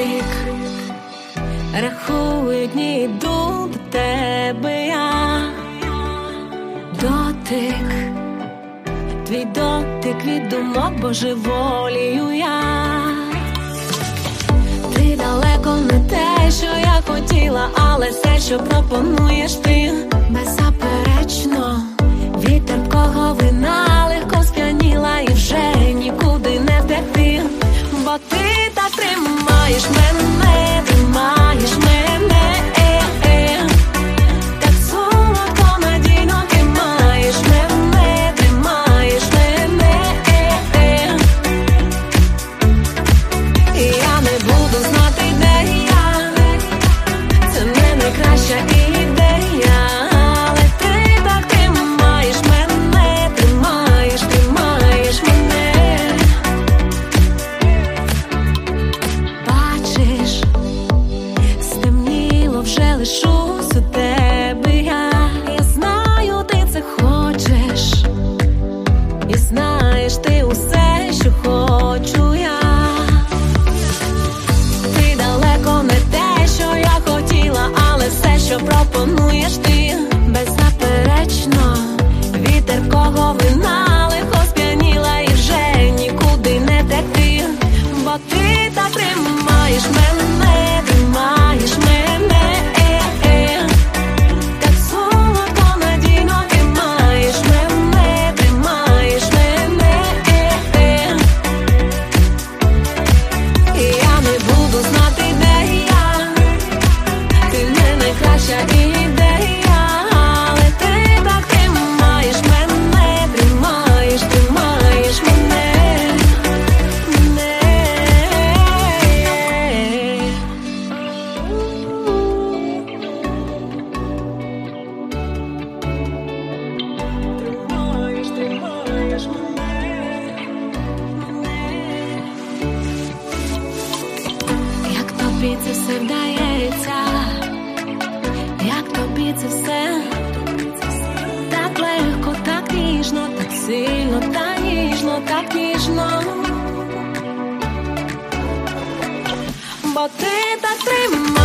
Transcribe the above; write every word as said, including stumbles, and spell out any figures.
дотик, рахую дні, йду до тебе я. Дотик, твій дотик від думок божеволію я. Ти далеко не те, що я хотіла, але все, що пропонуєш ти, беззаперечно. Від терпкого вина легко сп'яніла і вже нікуди не втекти. Бо ти так тримаєш мене, тримаєш мене, е, е. Так солодко, надійно тримаєш мене, тримаєш мене, е, е. І я не буду знати, де я, це не найкраща ідея. Але ти так тримаєш мене, тримаєш, тримаєш мене. Бачиш, стемніло, вже лишусь у тебе я. Я знаю, ти це хочеш, і знаєш ти усе, що хочу я. Ти далеко не те, що я хотіла, але все, що пропонуєш ти, беззаперечно. Від терпкого вина легко сп'яніла і вже нікуди не втекти. Бо ти так тримаєш мене, тримаєш мене, е, е. Так солодко, надійно тримаєш мене, тримаєш мене, е, е. І я не буду знати, де я, ти не найкраща ідея. Але ти так тримаєш мене, тримаєш, тримаєш мене, мене. Тримаєш, тримаєш мене, мене. Як тобі це все вдається, як тобі це все так легко, так ніжно, так сильно, так ніжно, так ніжно. Бо ти так тримаєш